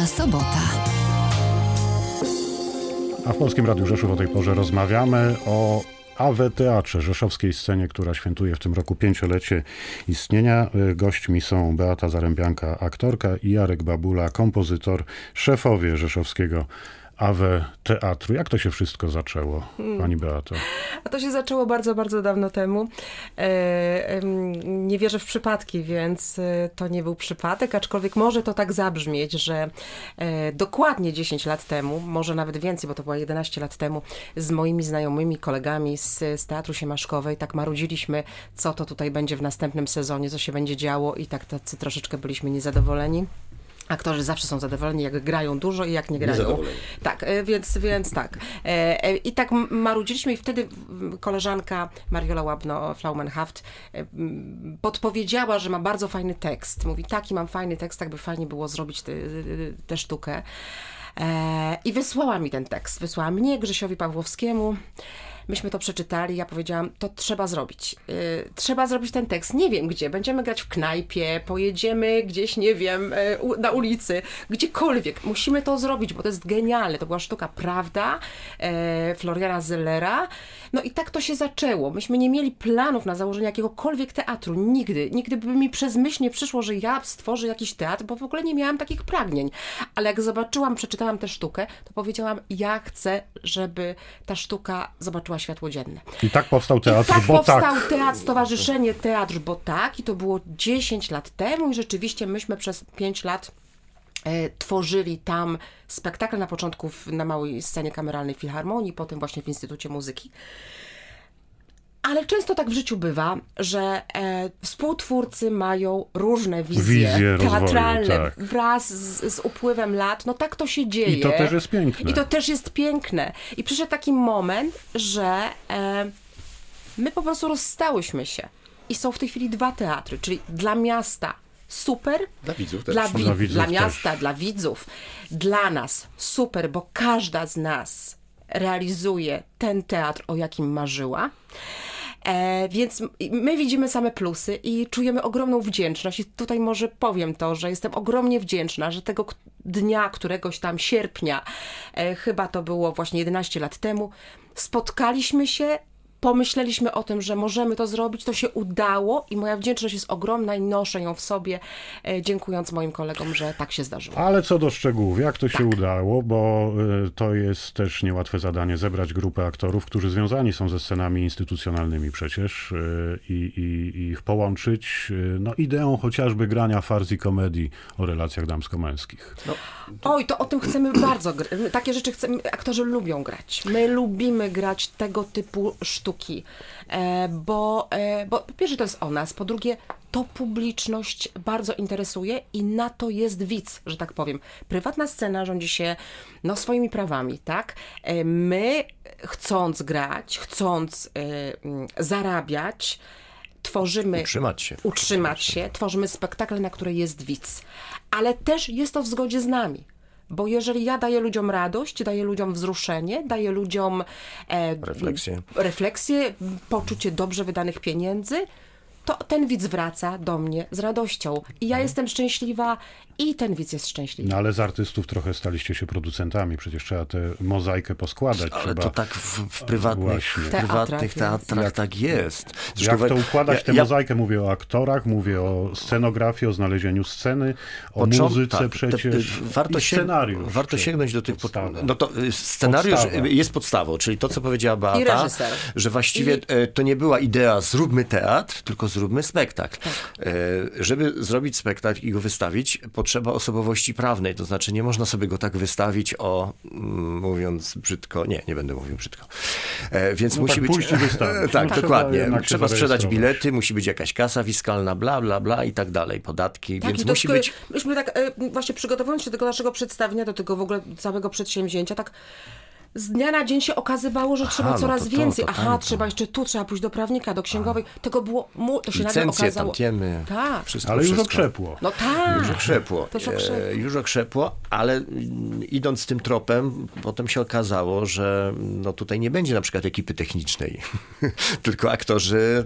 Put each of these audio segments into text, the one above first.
sobota. A w Polskim Radiu Rzeszów o tej porze rozmawiamy o AWE Teatrze, rzeszowskiej scenie, która świętuje w tym roku 5-lecie istnienia. Gośćmi są Beata Zarębianka, aktorka, i Jarek Babula, kompozytor, szefowie rzeszowskiego AWE Teatru. Jak to się wszystko zaczęło, pani Beato? A to się zaczęło bardzo, bardzo dawno temu. Nie wierzę w przypadki, więc to nie był przypadek, aczkolwiek może to tak zabrzmieć, że dokładnie 10 lat temu, może nawet więcej, bo to było 11 lat temu, z moimi znajomymi, kolegami z Teatru Siemaszkowej tak marudziliśmy, co to tutaj będzie w następnym sezonie, co się będzie działo i tak tacy troszeczkę byliśmy niezadowoleni. Aktorzy zawsze są zadowoleni, jak grają dużo i jak nie grają. Tak, więc tak. I tak marudziliśmy i wtedy koleżanka Mariola Łabno-Flaumenhaft podpowiedziała, że ma bardzo fajny tekst. Mówi, taki mam fajny tekst, tak by fajnie było zrobić tę sztukę. I wysłała mi ten tekst. Wysłała mnie, Grzesiowi Pawłowskiemu. Myśmy to przeczytali, ja powiedziałam, to trzeba zrobić. Trzeba zrobić ten tekst. Nie wiem gdzie. Będziemy grać w knajpie, pojedziemy gdzieś, nie wiem, na ulicy, gdziekolwiek. Musimy to zrobić, bo to jest genialne. To była sztuka Prawda, Floriana Zellera. No i tak to się zaczęło. Myśmy nie mieli planów na założenie jakiegokolwiek teatru. Nigdy. Nigdy by mi przez myśl nie przyszło, że ja stworzę jakiś teatr, bo w ogóle nie miałam takich pragnień. Ale jak przeczytałam tę sztukę, to powiedziałam, ja chcę, żeby ta sztuka zobaczyła światło dzienne. I tak powstał teatr, Teatr, Stowarzyszenie Teatr, bo tak. I to było 10 lat temu i rzeczywiście myśmy przez 5 lat tworzyli tam spektakle, na początku na małej scenie kameralnej Filharmonii, potem właśnie w Instytucie Muzyki. Ale często tak w życiu bywa, że współtwórcy mają różne wizje teatralne rozwoju, tak. Wraz z upływem lat. No tak to się dzieje. I to też jest piękne. I przyszedł taki moment, że my po prostu rozstałyśmy się. I są w tej chwili 2 teatry, czyli dla miasta super, dla widzów też. Dla miasta, też. Dla widzów, dla nas super, bo każda z nas realizuje ten teatr, o jakim marzyła. Więc my widzimy same plusy i czujemy ogromną wdzięczność. I tutaj może powiem to, że jestem ogromnie wdzięczna, że tego dnia, któregoś tam sierpnia, chyba to było właśnie 11 lat temu, spotkaliśmy się, pomyśleliśmy o tym, że możemy to zrobić, to się udało i moja wdzięczność jest ogromna i noszę ją w sobie, dziękując moim kolegom, że tak się zdarzyło. Ale co do szczegółów, jak to się udało, bo to jest też niełatwe zadanie, zebrać grupę aktorów, którzy związani są ze scenami instytucjonalnymi przecież i ich połączyć ideą chociażby grania farz i komedii o relacjach damsko-męskich. Oj, to o tym chcemy bardzo, takie rzeczy aktorzy lubią grać. My lubimy grać tego typu sztuki, bo po pierwsze to jest o nas, po drugie to publiczność bardzo interesuje i na to jest widz, że tak powiem. Prywatna scena rządzi się swoimi prawami, tak? My chcąc grać, chcąc zarabiać, tworzymy... Utrzymać się, tworzymy spektakle, na które jest widz. Ale też jest to w zgodzie z nami. Bo jeżeli ja daję ludziom radość, daję ludziom wzruszenie, daję ludziom refleksję, poczucie dobrze wydanych pieniędzy, to ten widz wraca do mnie z radością. I ja jestem szczęśliwa i ten widz jest szczęśliwy. No ale z artystów trochę staliście się producentami. Przecież trzeba tę mozaikę poskładać. Ale to tak w prywatnych teatrach tak jest. Zresztą jak to układać tę mozaikę? Mówię o aktorach, mówię o scenografii, o znalezieniu sceny, o muzyce przecież scenariusz. Warto sięgnąć do tych podstaw. No to scenariusz jest podstawą, czyli to, co powiedziała Beata, że właściwie to nie była idea zróbmy teatr, tylko zróbmy spektakl. Tak. Żeby zrobić spektakl i go wystawić, potrzeba osobowości prawnej, to znaczy nie można sobie go tak wystawić mówiąc brzydko, nie będę mówił brzydko. Więc musi być... tak, dokładnie. Trzeba sprzedać bilety, musi być jakaś kasa fiskalna, bla, bla, bla i tak dalej, podatki, tak, więc musi być... Myśmy tak właśnie przygotowując się do tego naszego przedstawienia, do tego w ogóle całego przedsięwzięcia, tak z dnia na dzień się okazywało, że trzeba coraz więcej. Trzeba jeszcze tu, trzeba pójść do prawnika, do księgowej. Tego było, to się nagle okazało. Tantiemy, tak. Ale już okrzepło. No tak. Już okrzepło, ale idąc tym tropem, potem się okazało, że no tutaj nie będzie na przykład ekipy technicznej, tylko aktorzy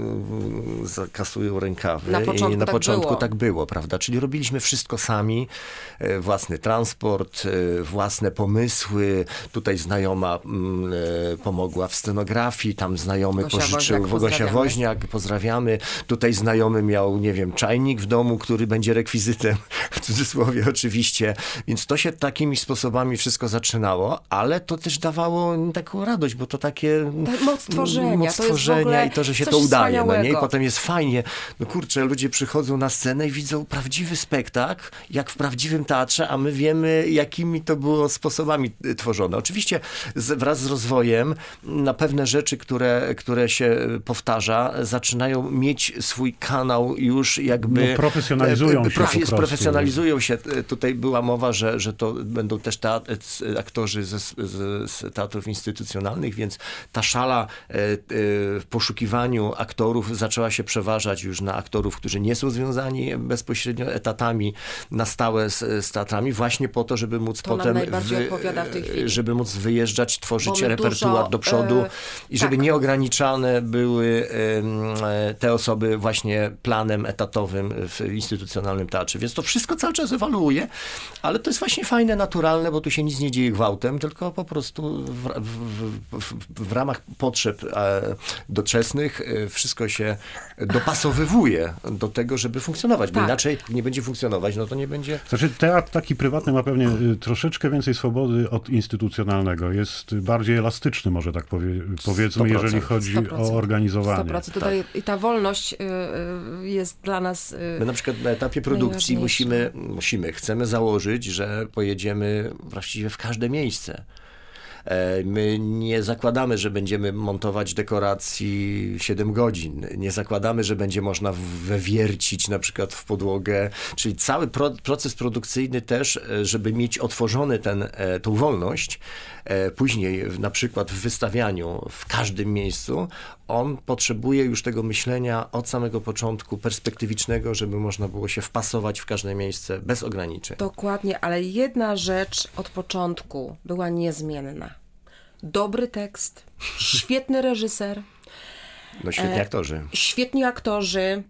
zakasują rękawy. I na początku tak było, prawda? Czyli robiliśmy wszystko sami, własny transport, własne pomysły. Tutaj znajoma pomogła w scenografii, tam znajomy pożyczył Gosia Woźniak, pozdrawiamy. Tutaj znajomy miał, nie wiem, czajnik w domu, który będzie rekwizytem, w cudzysłowie oczywiście. Więc to się takimi sposobami wszystko zaczynało, ale to też dawało taką radość, bo to takie moc tworzenia i to, że się to udaje. No nie? I potem jest fajnie. No kurczę, ludzie przychodzą na scenę i widzą prawdziwy spektakl, jak w prawdziwym teatrze, a my wiemy, jakimi to było sposobami tworzone. Oczywiście wraz z rozwojem na pewne rzeczy, które się powtarza, zaczynają mieć swój kanał już jakby... Profesjonalizują się. Tutaj była mowa, że to będą też aktorzy z teatrów instytucjonalnych, więc ta szala w poszukiwaniu aktorów zaczęła się przeważać już na aktorów, którzy nie są związani bezpośrednio etatami na stałe z teatrami, właśnie po to, żeby móc potem żeby móc wyjeżdżać, tworzyć repertuar do przodu i żeby nieograniczane były te osoby właśnie planem etatowym w instytucjonalnym teatrze. Więc to wszystko cały czas ewoluuje, ale to jest właśnie fajne, naturalne, bo tu się nic nie dzieje gwałtem, tylko po prostu w ramach potrzeb doczesnych wszystko się dopasowywuje do tego, żeby funkcjonować, bo inaczej nie będzie funkcjonować, no to nie będzie... Znaczy teatr taki prywatny ma pewnie troszeczkę więcej swobody od instytucjonalnego. Jest bardziej elastyczny, może tak powiedzmy, jeżeli chodzi 100%. o organizowanie. 100%. Tutaj i ta wolność jest dla nas My na przykład na etapie produkcji chcemy założyć, że pojedziemy właściwie w każde miejsce. My nie zakładamy, że będziemy montować dekoracji 7 godzin. Nie zakładamy, że będzie można wywiercić na przykład w podłogę. Czyli cały proces produkcyjny też, żeby mieć otworzony tą wolność, później na przykład w wystawianiu w każdym miejscu, on potrzebuje już tego myślenia od samego początku perspektywicznego, żeby można było się wpasować w każde miejsce bez ograniczeń. Dokładnie, ale jedna rzecz od początku była niezmienna. Dobry tekst, świetny reżyser. No świetni aktorzy. Świetni aktorzy.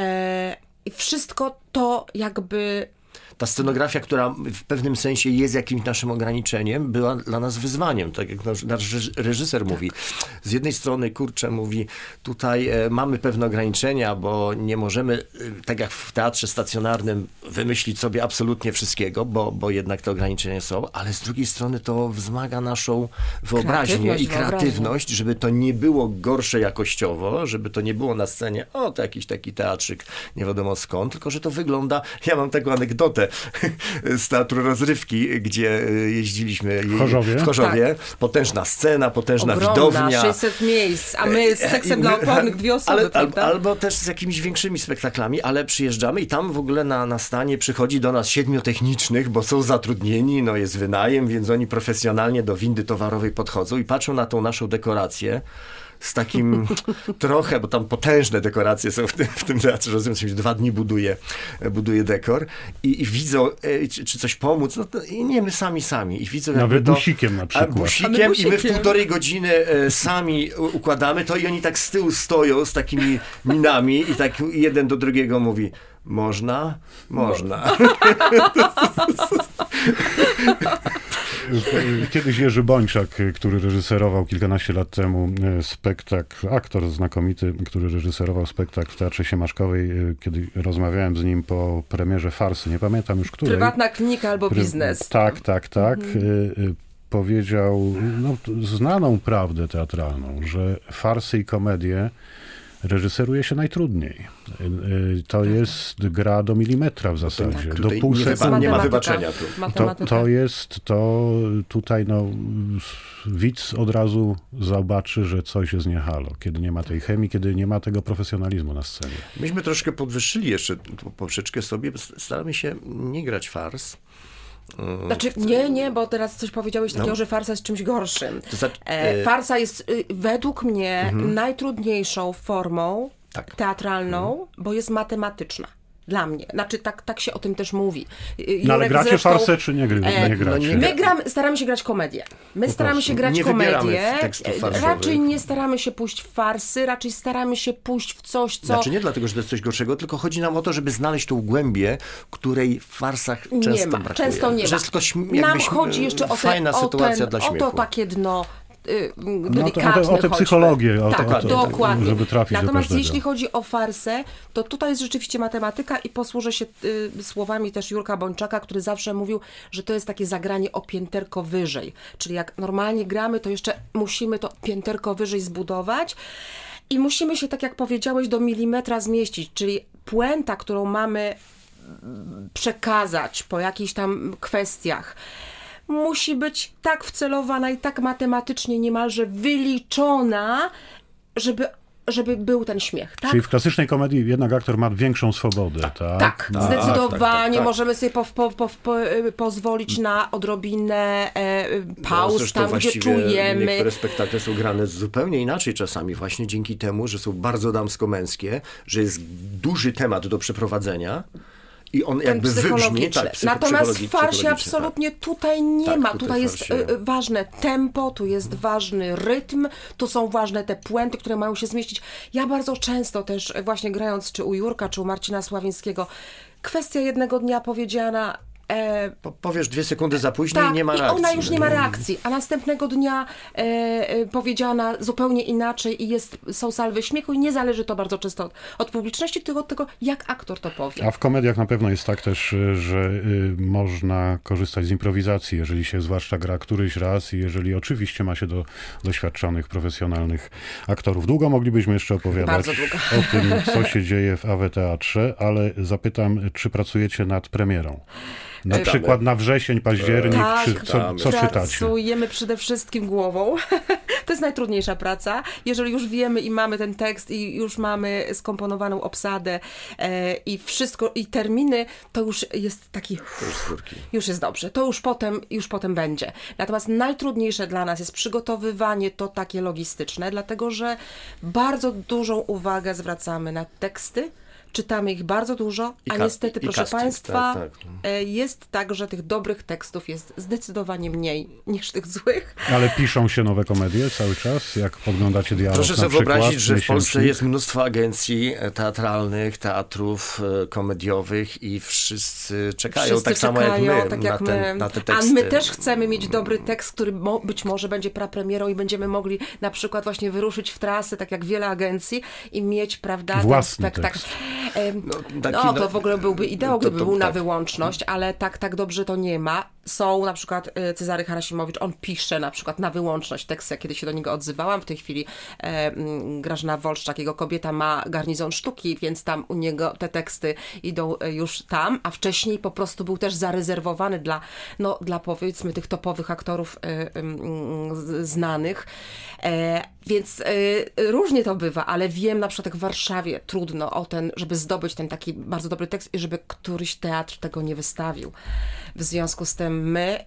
I wszystko to jakby... Ta scenografia, która w pewnym sensie jest jakimś naszym ograniczeniem, była dla nas wyzwaniem. Tak jak nasz reżyser mówi. Z jednej strony, mówi, tutaj mamy pewne ograniczenia, bo nie możemy, tak jak w teatrze stacjonarnym, wymyślić sobie absolutnie wszystkiego, bo jednak te ograniczenia są, ale z drugiej strony to wzmaga naszą wyobraźnię i kreatywność, żeby to nie było gorsze jakościowo, żeby to nie było na scenie, to jakiś taki teatrzyk, nie wiadomo skąd, tylko że to wygląda, ja mam taką anegdotę z Teatru Rozrywki, gdzie jeździliśmy w Chorzowie. Tak. Potężna scena, potężna widownia. 600 miejsc, a my z Seksem dla Opornych 2 osoby, albo też z jakimiś większymi spektaklami, ale przyjeżdżamy i tam w ogóle na stanie przychodzi do nas 7 technicznych, bo są zatrudnieni, jest wynajem, więc oni profesjonalnie do windy towarowej podchodzą i patrzą na tą naszą dekorację z takim trochę, bo tam potężne dekoracje są w tym teatrze, rozumiem, 2 dni buduje dekor i widzą, czy coś pomóc, i nie, my sami. I widzą nawet busikiem na przykład. Busikiem i my w 1,5 godziny sami układamy to i oni tak z tyłu stoją z takimi minami i tak jeden do drugiego mówi, można. Kiedyś Jerzy Bończak, który reżyserował kilkanaście lat temu aktor znakomity, który reżyserował spektakl w Teatrze Siemaszkowej, kiedy rozmawiałem z nim po premierze Farsy, nie pamiętam już której. Prywatna klinika albo biznes. Tak. Powiedział znaną prawdę teatralną, że farsy i komedie reżyseruje się najtrudniej. To jest gra do milimetra w zasadzie. Do pół sekundy. Nie ma wybaczenia tu. Tutaj widz od razu zobaczy, że coś jest nie halo. Kiedy nie ma tej chemii, kiedy nie ma tego profesjonalizmu na scenie. Myśmy troszkę podwyższyli jeszcze poprzeczkę sobie. Staramy się nie grać fars, Znaczy, nie, bo teraz coś powiedziałeś takiego, że farsa jest czymś gorszym. To znaczy, farsa jest według mnie najtrudniejszą formą teatralną, bo jest matematyczna. Dla mnie. Znaczy, tak się o tym też mówi. No, ale gracie farsę, czy nie gracie? My staramy się grać komedię. My staramy się grać komedię. Raczej nie staramy się pójść w farsy, raczej staramy się pójść w coś, co... Znaczy nie dlatego, że to jest coś gorszego, tylko chodzi nam o to, żeby znaleźć tą głębię, której w farsach często brakuje. Często nie ma. Że jest tylko nam chodzi jeszcze fajna sytuacja dla śmiechu. O to takie dno o tę psychologię, dokładnie. Żeby trafić Natomiast do każdego. jeśli chodzi o farsę, to tutaj jest rzeczywiście matematyka i posłużę się słowami też Jurka Bończaka, który zawsze mówił, że to jest takie zagranie o pięterko wyżej. Czyli jak normalnie gramy, to jeszcze musimy to pięterko wyżej zbudować i musimy się, tak jak powiedziałeś, do milimetra zmieścić. Czyli puenta, którą mamy przekazać po jakichś tam kwestiach, musi być tak wcelowana i tak matematycznie niemalże wyliczona, żeby był ten śmiech. Tak? Czyli w klasycznej komedii jednak aktor ma większą swobodę, tak? Tak, zdecydowanie. Tak. Możemy sobie pozwolić na odrobinę pauz tam, gdzie czujemy. Niektóre spektakle są grane zupełnie inaczej czasami, właśnie dzięki temu, że są bardzo damsko-męskie, że jest duży temat do przeprowadzenia. I on jakby wybrzmi. Natomiast w farsie absolutnie tutaj nie ma. Tutaj jest ważne tempo, tu jest ważny rytm, tu są ważne te puenty, które mają się zmieścić. Ja bardzo często też właśnie grając czy u Jurka, czy u Marcina Sławińskiego, kwestia jednego dnia powiedziana... Powiesz 2 sekundy za późno i nie ma reakcji. I ona już nie ma reakcji, a następnego dnia powiedziana zupełnie inaczej i są salwy śmiechu i nie zależy to bardzo często od publiczności, tylko od tego, jak aktor to powie. A w komediach na pewno jest tak też, że można korzystać z improwizacji, jeżeli się zwłaszcza gra któryś raz i jeżeli oczywiście ma się do doświadczonych, profesjonalnych aktorów. Długo moglibyśmy jeszcze opowiadać o tym, co się dzieje w AW Teatrze, ale zapytam, czy pracujecie nad premierą? Na przykład na wrzesień, październik, co czytacie? Pracujemy przede wszystkim głową. To jest najtrudniejsza praca. Jeżeli już wiemy i mamy ten tekst i już mamy skomponowaną obsadę i wszystko, i terminy, to już jest taki... Już jest dobrze. To już potem będzie. Natomiast najtrudniejsze dla nas jest przygotowywanie to takie logistyczne, dlatego że bardzo dużą uwagę zwracamy na teksty, czytamy ich bardzo dużo, a niestety, proszę Państwa, jest tak, że tych dobrych tekstów jest zdecydowanie mniej niż tych złych. Ale piszą się nowe komedie cały czas, jak podglądacie dialog. Proszę sobie wyobrazić, że w Polsce jest mnóstwo agencji teatralnych, teatrów komediowych i wszyscy czekają tak samo jak my na te teksty. A my też chcemy mieć dobry tekst, który być może będzie prapremierą i będziemy mogli na przykład właśnie wyruszyć w trasę, tak jak wiele agencji i mieć, prawda, własny ten spektakl. To w ogóle byłby ideał, gdyby był na wyłączność, ale tak dobrze to nie ma. Są na przykład Cezary Harasimowicz, on pisze na przykład na wyłączność teksty, ja kiedyś się do niego odzywałam, w tej chwili Grażyna Wolszczak, jego kobieta ma garnizon sztuki, więc tam u niego te teksty idą już tam, a wcześniej po prostu był też zarezerwowany dla powiedzmy tych topowych aktorów znanych. Więc różnie to bywa, ale wiem na przykład jak w Warszawie trudno żeby zdobyć ten taki bardzo dobry tekst i żeby któryś teatr tego nie wystawił. W związku z tym my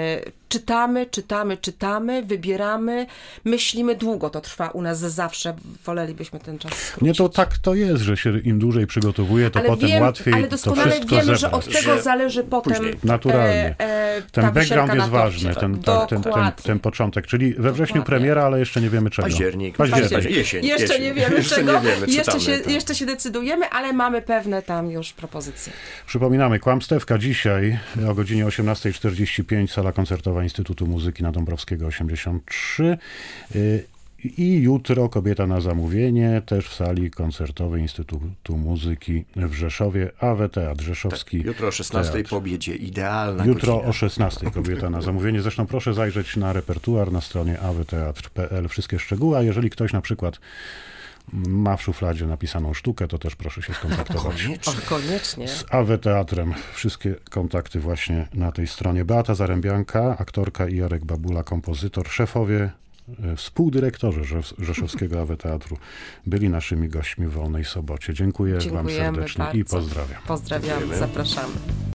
czytamy, wybieramy, myślimy długo, to trwa u nas zawsze, wolelibyśmy ten czas skrócić. Nie, to tak to jest, że się im dłużej przygotowuje, to potem łatwiej ale doskonale to wiemy, że od tego zależy potem naturalnie. Ten background jest ważny, ten początek, czyli we wrześniu premiera, ale jeszcze nie wiemy czego. Październik. Jesień. Jeszcze nie wiemy czego, jeszcze się decydujemy, ale mamy pewne tam już propozycje. Przypominamy, Kłamstewka dzisiaj o godzinie 18:45, sala koncertowa Instytutu Muzyki na Dąbrowskiego 83 i jutro Kobieta na zamówienie, też w sali koncertowej Instytutu Muzyki w Rzeszowie, AW Teatr Rzeszowski. Tak, jutro o 16:00 po obiedzie, idealna Jutro godzina. o 16:00 Kobieta na zamówienie. Zresztą proszę zajrzeć na repertuar na stronie awteatr.pl, wszystkie szczegóły, a jeżeli ktoś na przykład ma w szufladzie napisaną sztukę, to też proszę się skontaktować. Koniecznie. Z AW Teatrem. Wszystkie kontakty właśnie na tej stronie. Beata Zarębianka, aktorka, i Jarek Babula, kompozytor, szefowie, współdyrektorzy Rzeszowskiego AW Teatru byli naszymi gośćmi w Wolnej Sobocie. Dziękuję wam serdecznie bardzo. i pozdrawiam. Pozdrawiamy, zapraszamy.